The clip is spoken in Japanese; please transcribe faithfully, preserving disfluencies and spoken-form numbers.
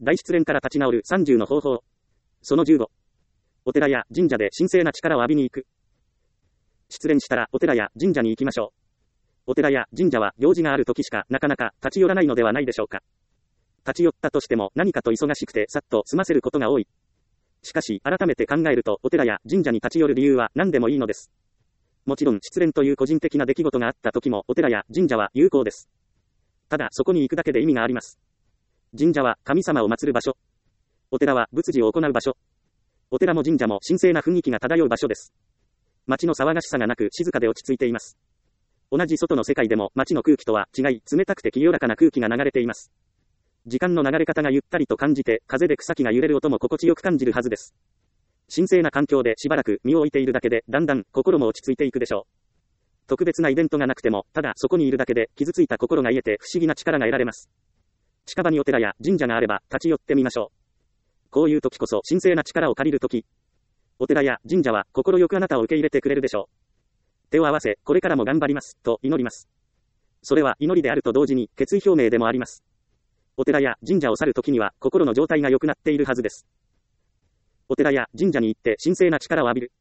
大失恋から立ち直るさんじゅうの方法。そのじゅうご。お寺や神社で神聖な力を浴びに行く。失恋したらお寺や神社に行きましょう。お寺や神社は用事がある時しかなかなか立ち寄らないのではないでしょうか。立ち寄ったとしても何かと忙しくてさっと済ませることが多い。しかし改めて考えるとお寺や神社に立ち寄る理由は何でもいいのです。もちろん失恋という個人的な出来事があった時もお寺や神社は有効です。ただそこに行くだけで意味があります。神社は神様を祀る場所。お寺は仏事を行う場所。お寺も神社も神聖な雰囲気が漂う場所です。街の騒がしさがなく静かで落ち着いています。同じ外の世界でも街の空気とは違い冷たくて清らかな空気が流れています。時間の流れ方がゆったりと感じて風で草木が揺れる音も心地よく感じるはずです。神聖な環境でしばらく身を置いているだけでだんだん心も落ち着いていくでしょう。特別なイベントがなくてもただそこにいるだけで傷ついた心が癒えて不思議な力が得られます。近場にお寺や神社があれば立ち寄ってみましょう。こういう時こそ神聖な力を借りる時。お寺や神社は心よくあなたを受け入れてくれるでしょう。手を合わせこれからも頑張りますと祈ります。それは祈りであると同時に決意表明でもあります。お寺や神社を去る時には心の状態が良くなっているはずです。お寺や神社に行って神聖な力を浴びる。